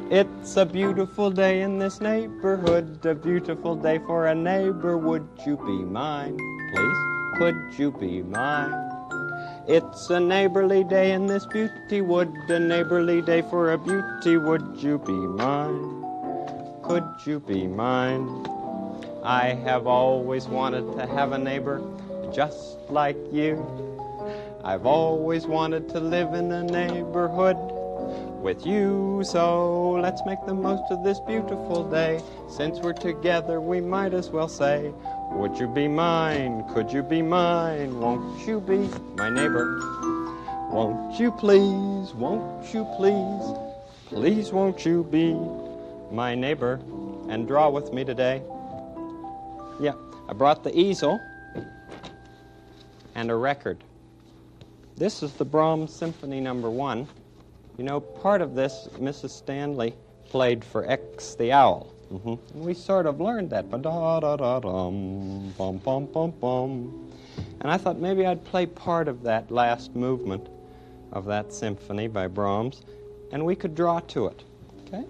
It's a beautiful day in this neighborhood, a beautiful day for a neighbor. Would you be mine, please? Could you be mine? It's a neighborly day in this beauty wood, a neighborly day for a beauty. Would you be mine? Could you be mine? I have always wanted to have a neighbor just like you. I've always wanted to live in a neighborhood with you. So let's make the most of this beautiful day. Since we're together, we might as well say, would you be mine? Could you be mine? Won't you be my neighbor? Won't you please? Won't you please? Please won't you be my neighbor and draw with me today? Yeah, I brought the easel and a record. This is the Brahms Symphony No. 1. You know, part of this Mrs. Stanley played for X the Owl. And we sort of learned that. Ba-da-da-da-dum, bum, bum, bum, bum. And I thought maybe I'd play part of that last movement of that symphony by Brahms, and we could draw to it. Okay?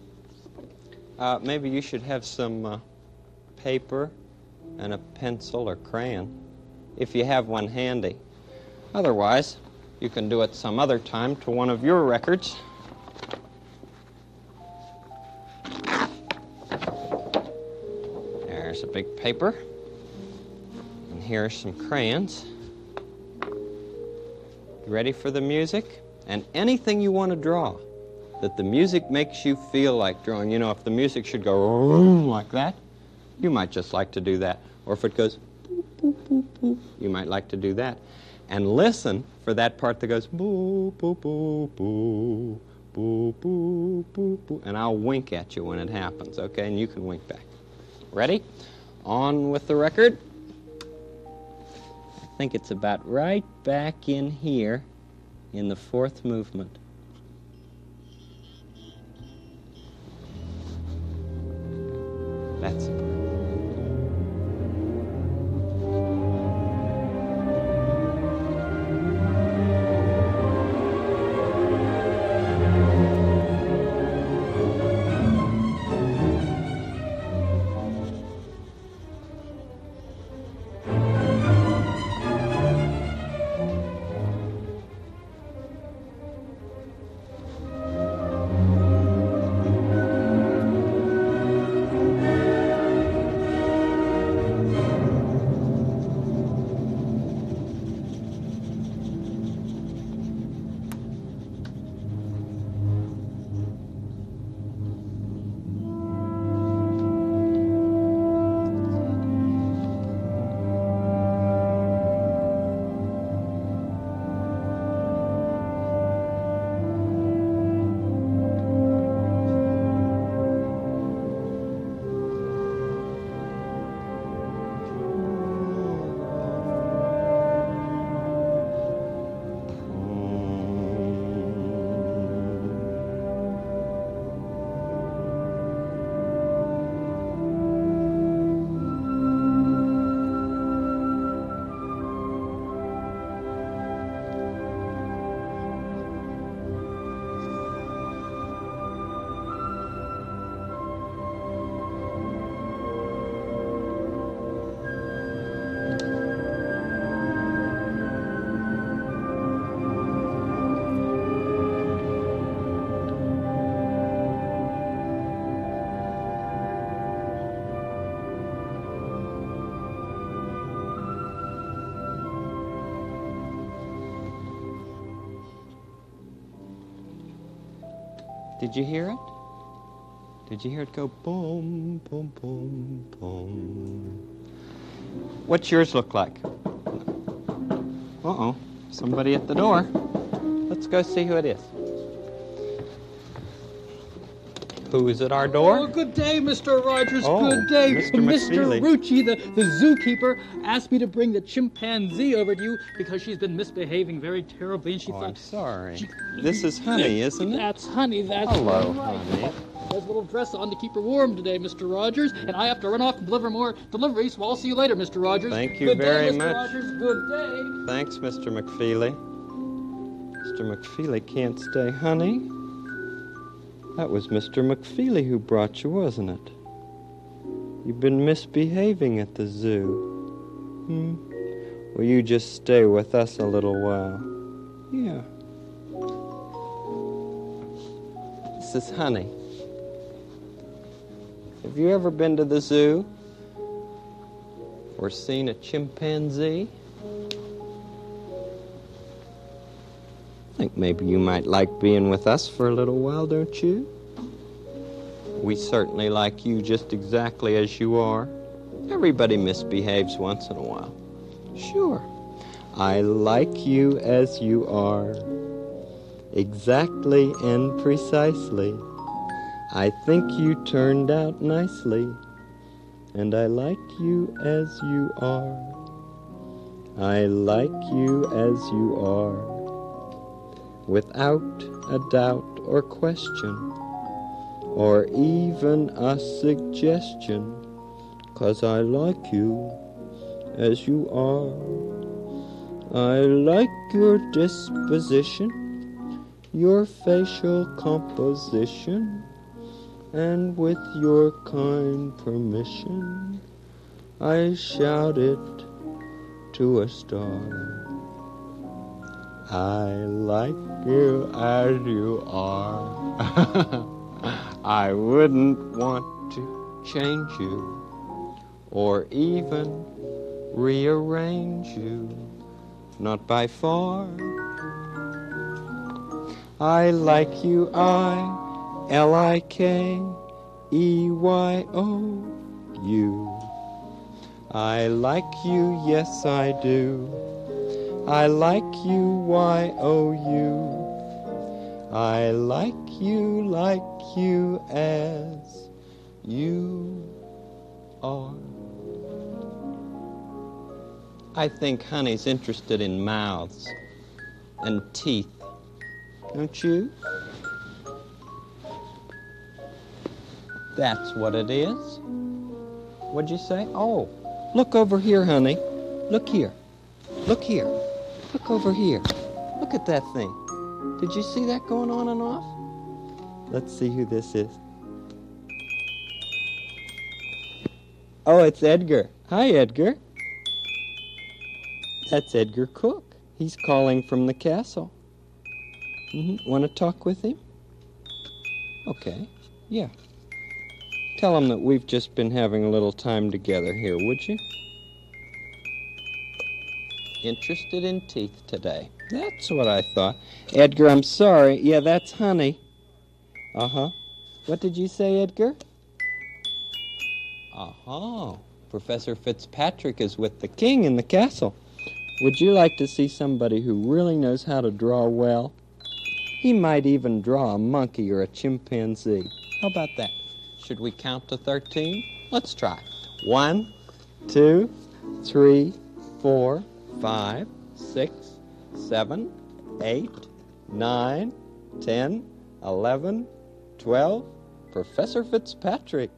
Maybe you should have some paper and a pencil or crayon, if you have one handy. Otherwise, you can do it some other time to one of your records. There's a big paper. And here's some crayons. You ready for the music? And anything you want to draw that the music makes you feel like drawing. You know, if the music should go like that, you might just like to do that. Or if it goes boop, boop, boop, boop, you might like to do that. And listen for that part that goes boo, boo, boo, boo, boo, boo, boo, boo. And I'll wink at you when it happens, okay? And you can wink back. Ready? On with the record. I think it's about right back in here in the fourth movement. That's it. Did you hear it? Did you hear it go boom, boom, boom, boom? What's yours look like? Uh-oh, somebody at the door. Let's go see who it is. Who is at our door? Oh, good day, Mr. Rogers. Oh, good day. Mr. Mr. McFeely. Rucci, the zookeeper, asked me to bring the chimpanzee over to you because she's been misbehaving very terribly, and she thought... I'm sorry. This is Honey, isn't it? That's Honey, that's Hello, right. Honey. She has a little dress on to keep her warm today, Mr. Rogers, and I have to run off and deliver more deliveries, so I'll see you later, Mr. Rogers. Thank you good very day, Mr. much. Rogers. Good day. Thanks, Mr. McFeely. Mr. McFeely can't stay, Honey. That was Mr. McFeely who brought you, wasn't it? You've been misbehaving at the zoo. Will you just stay with us a little while? Yeah. This is Honey. Have you ever been to the zoo? Or seen a chimpanzee? I think maybe you might like being with us for a little while, don't you? We certainly like you just exactly as you are. Everybody misbehaves once in a while. Sure. I like you as you are. Exactly and precisely. I think you turned out nicely. And I like you as you are. I like you as you are. Without a doubt or question, or even a suggestion, 'cause I like you as you are. I like your disposition, your facial composition, and with your kind permission, I shout it to a star. I like you as you are. I wouldn't want to change you or even rearrange you, not by far. I like you, I-L-I-K-E-Y-O-U. I like you, yes I do. I like you, Y-O-U. I like you as you are. I think Honey's interested in mouths and teeth. Don't you? That's what it is. What'd you say? Oh, look over here, Honey. Look here. Look here. Look over here. Look at that thing. Did you see that going on and off? Let's see who this is. Oh, it's Edgar. Hi, Edgar. That's Edgar Cook. He's calling from the castle. Want to talk with him? Okay, yeah. Tell him that we've just been having a little time together here, would you? Interested in teeth today. That's what I thought. Edgar, I'm sorry. Yeah, that's Honey. Uh-huh. What did you say, Edgar? Uh-huh. Professor Fitzpatrick is with the king in the castle. Would you like to see somebody who really knows how to draw well? He might even draw a monkey or a chimpanzee. How about that? Should we count to 13? Let's try. 1, 2, 3, 4, 5, 6, 7, 8, 9, 10, 11, 12. Professor Fitzpatrick.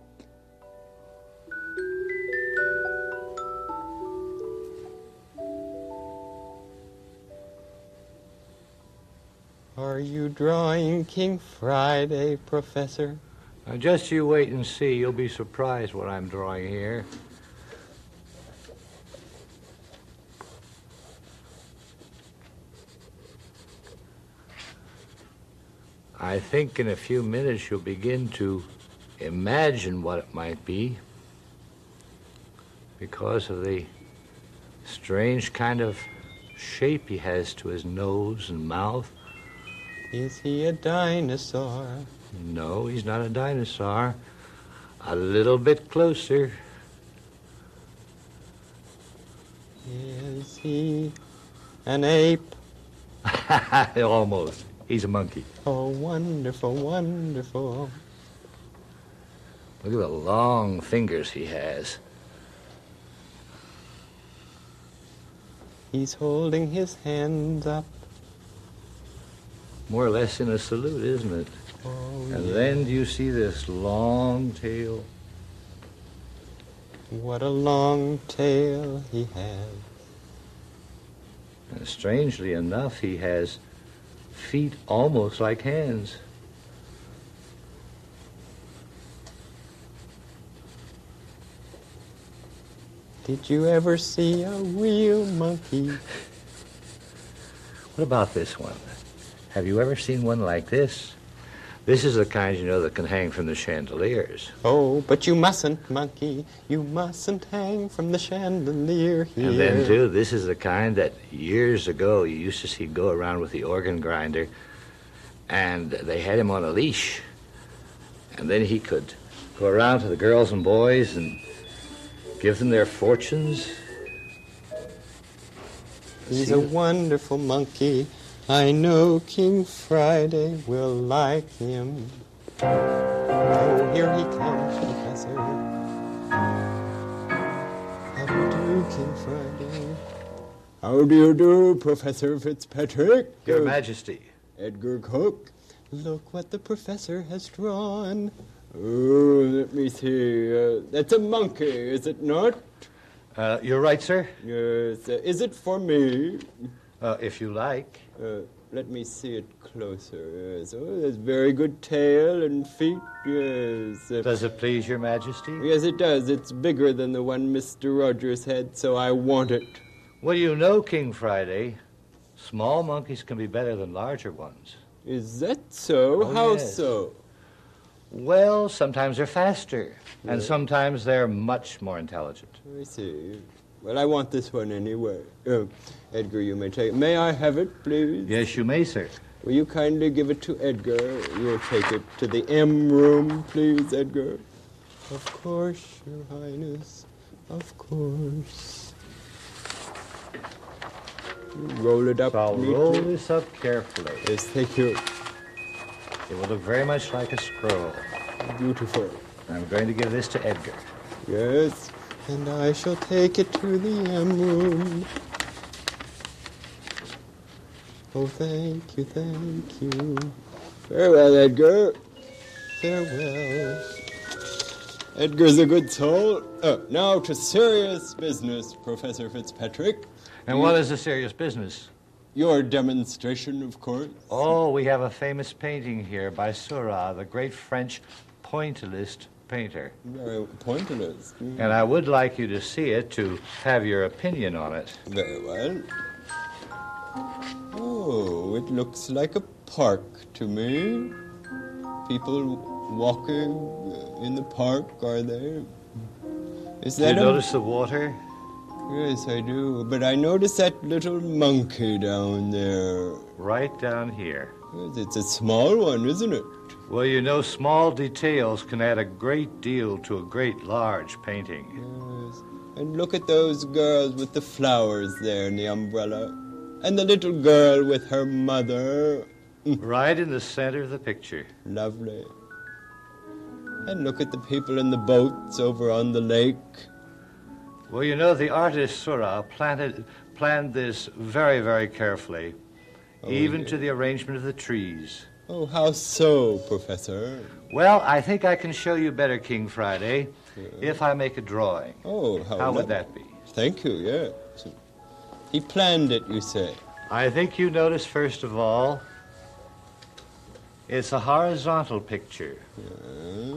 Are you drawing King Friday, Professor? Now just you wait and see. You'll be surprised what I'm drawing here. I think in a few minutes you'll begin to imagine what it might be because of the strange kind of shape he has to his nose and mouth. Is he a dinosaur? No, he's not a dinosaur. A little bit closer. Is he an ape? Almost. He's a monkey. Oh, wonderful, wonderful. Look at the long fingers he has. He's holding his hands up. More or less in a salute, isn't it? Oh, And yeah. then you see this long tail. What a long tail he has. And strangely enough, he has feet almost like hands. Did you ever see a real monkey? What about this one? Have you ever seen one like this? This is the kind, you know, that can hang from the chandeliers. Oh, but you mustn't, monkey. You mustn't hang from the chandelier here. And then, too, this is the kind that years ago you used to see go around with the organ grinder, and they had him on a leash. And then he could go around to the girls and boys and give them their fortunes. He's a wonderful monkey. I know King Friday will like him. Oh, here he comes, Professor. How do you do, King Friday? How do you do, Professor Fitzpatrick? Your Majesty. Edgar Cook. Look what the professor has drawn. Oh, let me see. That's a monkey, is it not? You're right, sir. Yes. Is it for me? If you like. Let me see it closer. Yes. Oh, there's very good tail and feet. Yes. Does it please your Majesty? Yes, it does. It's bigger than the one Mr. Rogers had, so I want it. Well, you know, King Friday, small monkeys can be better than larger ones. Is that so? Oh, How yes. so? Well, sometimes they're faster, and sometimes they're much more intelligent. I see. Well, I want this one anyway. Edgar, you may take it. May I have it, please? Yes, you may, sir. Will you kindly give it to Edgar? You'll take it to the M room, please, Edgar. Of course, Your Highness. Of course. You roll it up I'll neatly. roll this up carefully. Yes, thank you. It will look very much like a scroll. Beautiful. I'm going to give this to Edgar. Yes, and I shall take it to the M room. Oh, thank you, thank you. Farewell, Edgar. Farewell. Edgar's a good soul. Now to serious business, Professor Fitzpatrick. And what is the serious business? Your demonstration, of course. Oh, we have a famous painting here by Seurat, the great French pointillist painter. Very pointillist. And I would like you to see it to have your opinion on it. Very well. Oh, it looks like a park to me. People walking in the park, are they? Is Do you that notice the water? Yes, I do. But I notice that little monkey down there. Right down here. Yes, it's a small one, isn't it? Well, you know, small details can add a great deal to a great large painting. Yes. And look at those girls with the flowers there in the umbrella. And the little girl with her mother. Right in the center of the picture. Lovely. And look at the people in the boats over on the lake. Well, you know, the artist Seurat planned this very, very carefully, even to the arrangement of the trees. Oh, how so, Professor? Well, I think I can show you better, King Friday, if I make a drawing. Oh, How would that be? Thank you, yes. He planned it, you say? I think you notice, first of all, it's a horizontal picture. Yeah.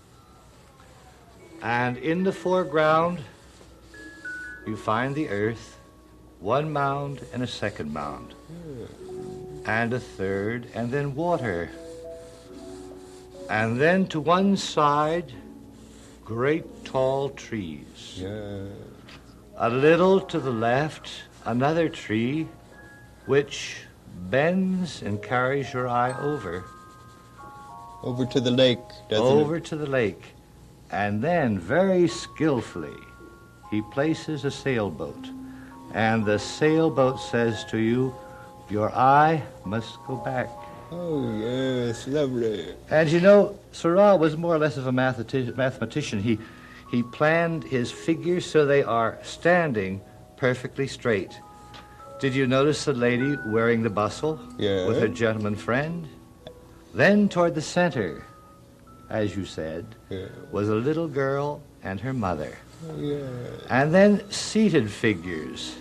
And in the foreground, you find the earth, one mound and a second mound, and a third, and then water. And then to one side, great tall trees. Yeah. A little to the left, another tree, which bends and carries your eye over. Over to the lake, doesn't Over it? to the lake. And then, very skillfully, he places a sailboat. And the sailboat says to you, your eye must go back. Oh, yes, lovely. And you know, Seurat was more or less of a mathematician. He planned his figures so they are standing perfectly straight. Did you notice the lady wearing the bustle Yeah. with her gentleman friend? Then toward the center, as you said, Yeah. was a little girl and her mother. Oh, yeah. And then seated figures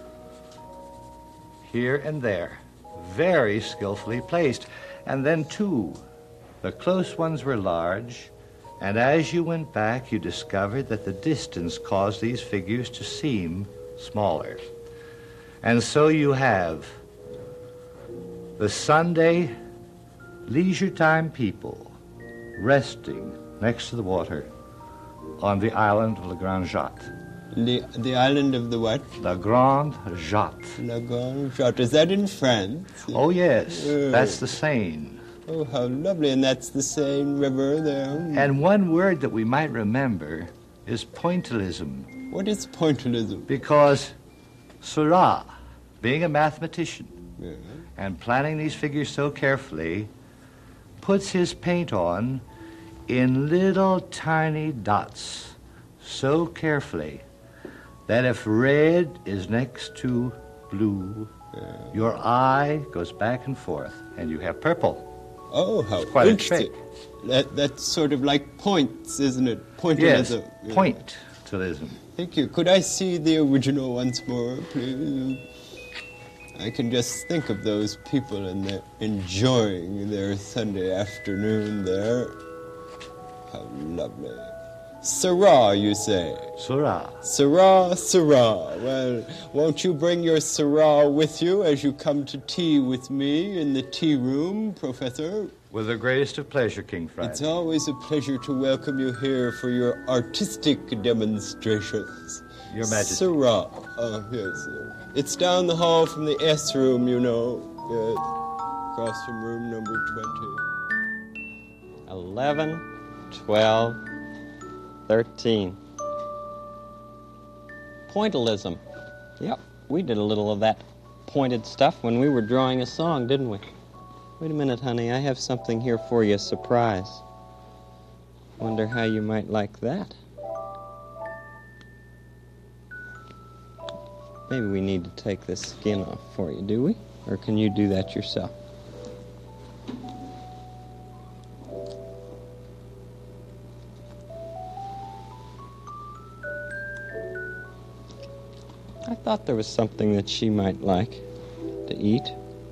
here and there, very skillfully placed. And then two. The close ones were large, And as you went back, you discovered that the distance caused these figures to seem smaller. And so you have the Sunday leisure time people resting next to the water on the island of La Grande Jatte. The island of the what? La Grande Jatte. La Grande Jatte. Is that in France? Oh, yes. That's the Seine. Oh, how lovely. And that's the Seine River there. And one word that we might remember is pointillism. What is pointillism? Because Seurat, being a mathematician Yeah. and planning these figures so carefully, puts his paint on in little tiny dots so carefully that if red is next to blue, your eye goes back and forth and you have purple. Oh, how Quite a interesting. That's sort of like points, isn't it? Pointillism. Yes, pointillism. Thank you. Could I see the original once more, please? I can just think of those people and they're enjoying their Sunday afternoon there. How lovely. Syrah, you say? Seurat. Syrah, Syrah. Well, won't you bring your Syrah with you as you come to tea with me in the tea room, Professor? With the greatest of pleasure, King Friday. It's always a pleasure to welcome you here for your artistic demonstrations. Your Majesty. Syrah. Yes. It's down the hall from the S room, you know. Yes. Across from room number 20. 11, 12, 13. Pointillism. Yep, we did a little of that pointed stuff when we were drawing a song, didn't we? Wait a minute, honey. I have something here for you, a surprise. Wonder how you might like that. Maybe we need to take this skin off for you, do we? Or can you do that yourself? I thought there was something that she might like to eat.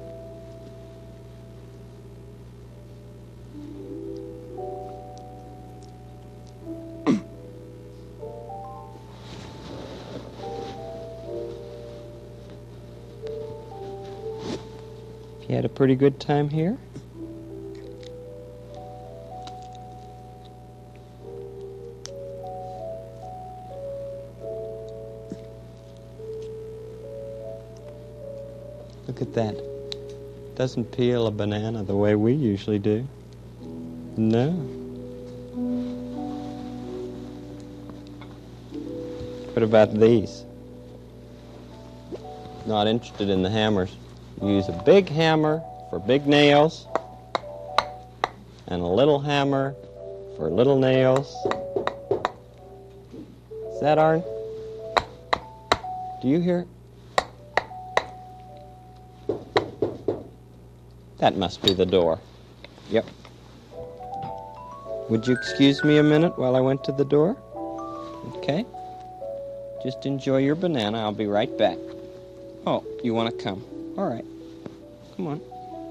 You had a pretty good time here? Look at that. Doesn't peel a banana the way we usually do. No. What about these? Not interested in the hammers. You use a big hammer for big nails and a little hammer for little nails. Is that Arn? Do you hear it? That must be the door. Yep. Would you excuse me a minute while I went to the door? Okay. Just enjoy your banana. I'll be right back. Oh, you want to come? All right. Come on.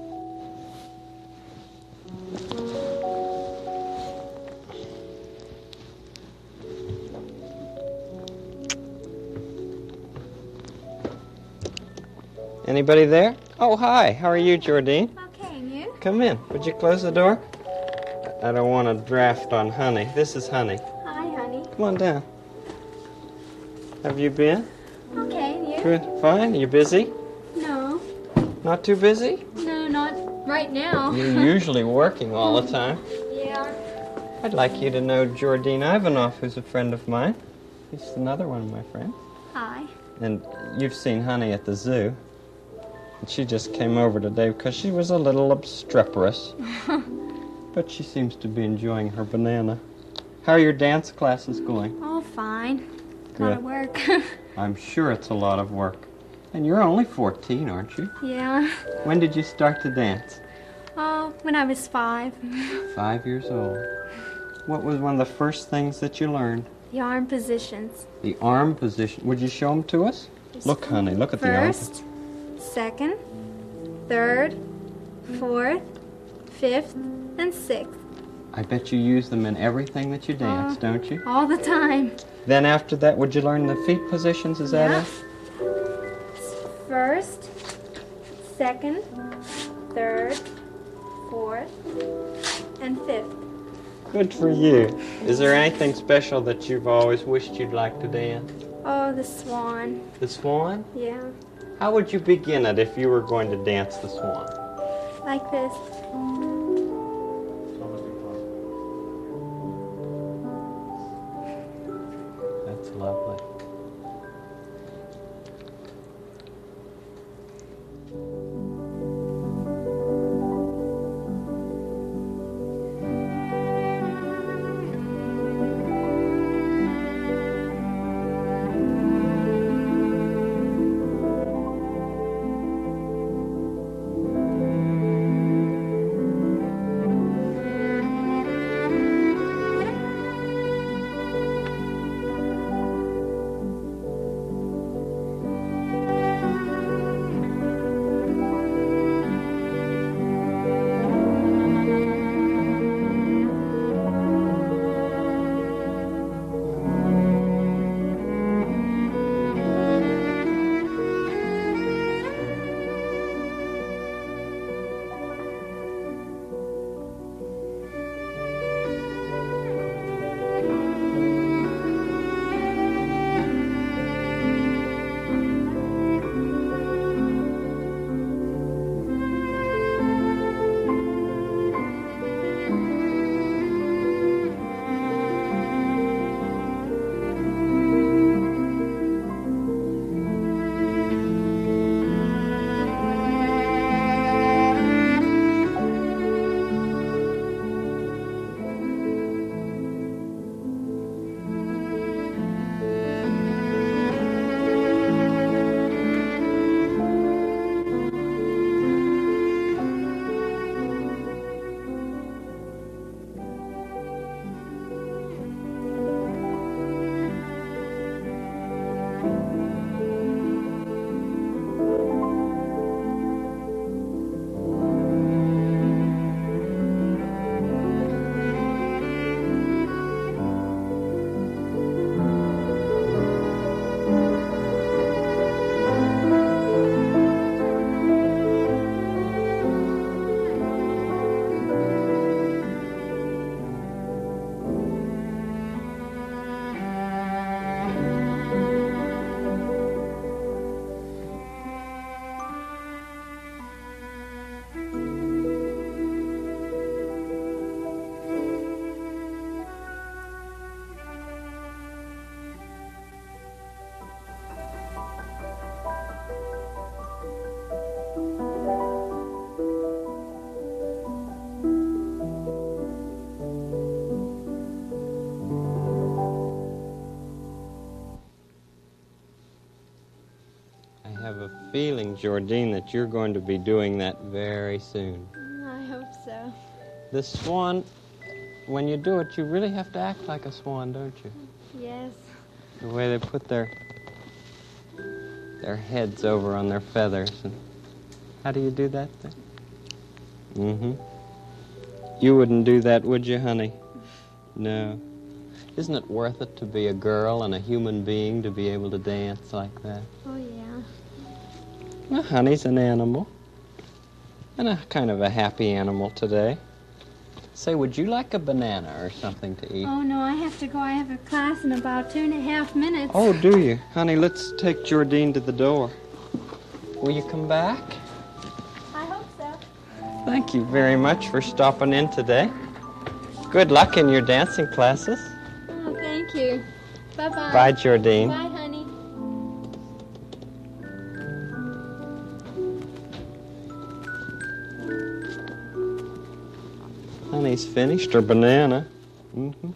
Anybody there? Oh, hi. How are you, Jordine? Okay, and you? Come in. Would you close the door? I don't want a draft on Honey. This is Honey. Hi, honey. Come on down. Have you been? Okay, and you? Good. Fine. You busy? No. Not too busy? No, not right now. You're usually working all the time. Yeah. I'd like you to know Jordine Ivanov, who's a friend of mine. He's another one of my friends. Hi. And you've seen Honey at the zoo. And she just came over today because she was a little obstreperous. But she seems to be enjoying her banana. How are your dance classes going? Oh, fine. Good. Lot of work. I'm sure it's a lot of work. And you're only 14, aren't you? Yeah. When did you start to dance? Oh, when I was 5. 5 years old. What was one of the first things that you learned? The arm positions. The arm position. Would you show them to us? Look, honey, look at the arm. First, second, third, fourth, fifth, and sixth. I bet you use them in everything that you dance, don't you? All the time. Then after that, would you learn the feet positions? Is that it? First, second, third, fourth, and fifth. Good for you. Is there anything special that you've always wished you'd like to dance? Oh, the swan. The swan? Yeah. How would you begin it if you were going to dance the swan? Like this. That's lovely. Feeling, Jordine, that you're going to be doing that very soon. I hope so. The swan, when you do it, you really have to act like a swan, don't you? Yes. The way they put their heads over on their feathers. And how do you do that then? Mm-hmm. You wouldn't do that, would you, honey? No. Isn't it worth it to be a girl and a human being to be able to dance like that? Oh, yeah. Well, honey's an animal, and a kind of a happy animal today. Say, would you like a banana or something to eat? Oh, no, I have to go. I have a class in about 2.5 minutes. Oh, do you? Honey, let's take Jordine to the door. Will you come back? I hope so. Thank you very much for stopping in today. Good luck in your dancing classes. Oh, thank you. Bye-bye. Bye, Jordine. Bye, honey. Honey's finished her banana. Mm-hmm.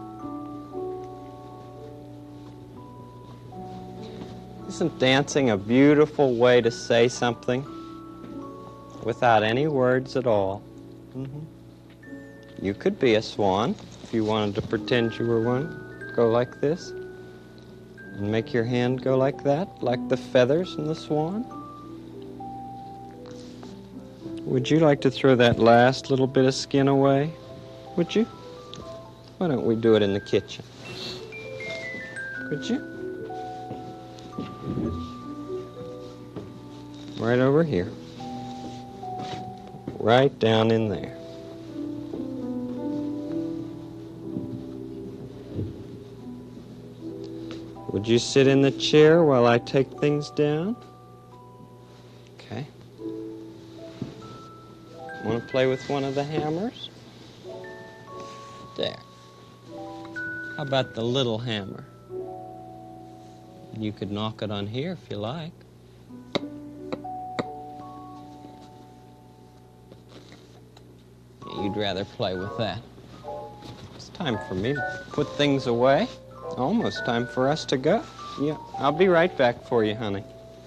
Isn't dancing a beautiful way to say something without any words at all? Mm-hmm. You could be a swan if you wanted to pretend you were one. Go like this. And make your hand go like that, like the feathers in the swan. Would you like to throw that last little bit of skin away? Would you? Why don't we do it in the kitchen? Could you? Right over here. Right down in there. Would you sit in the chair while I take things down? Okay. Want to play with one of the hammers? There. How about the little hammer? You could knock it on here if you like. You'd rather play with that. It's time for me to put things away. Almost time for us to go. Yeah, I'll be right back for you, honey.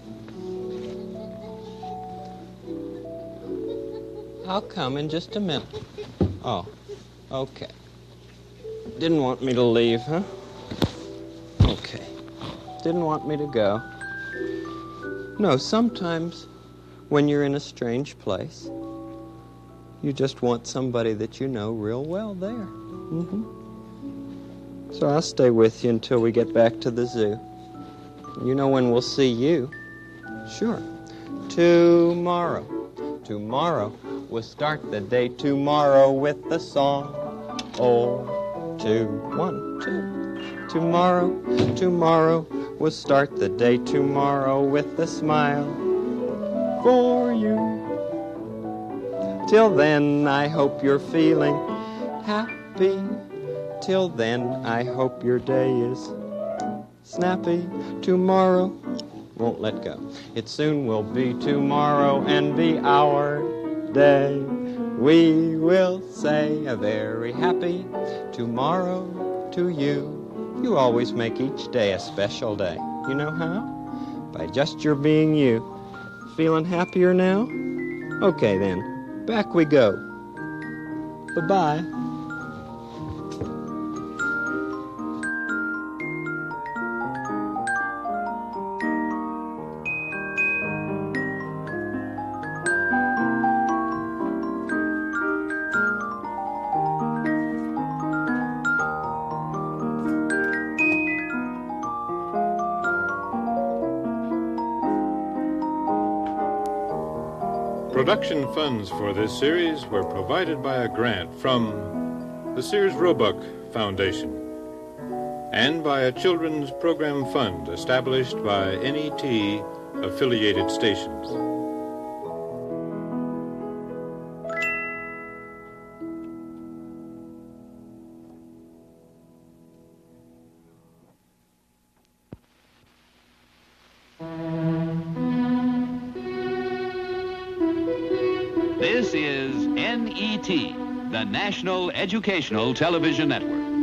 I'll come in just a minute. Oh, okay. Didn't want me to leave, huh? Okay. Didn't want me to go. No, sometimes when you're in a strange place, you just want somebody that you know real well there. Mm-hmm. So I'll stay with you until we get back to the zoo. You know when we'll see you? Sure. Tomorrow. Tomorrow. We'll start the day tomorrow with the song. Oh, 2, 1, 2. Tomorrow. Tomorrow. We'll start the day tomorrow with a smile for you. Till then, I hope you're feeling happy. Till then, I hope your day is snappy. Tomorrow won't let go. It soon will be tomorrow and be our day. We will say a very happy tomorrow to you. You always make each day a special day. You know how? By just your being you. Feeling happier now? Okay then, back we go. Bye-bye. Production funds for this series were provided by a grant from the Sears Roebuck Foundation and by a children's program fund established by NET affiliated stations. This is NET, the National Educational Television Network.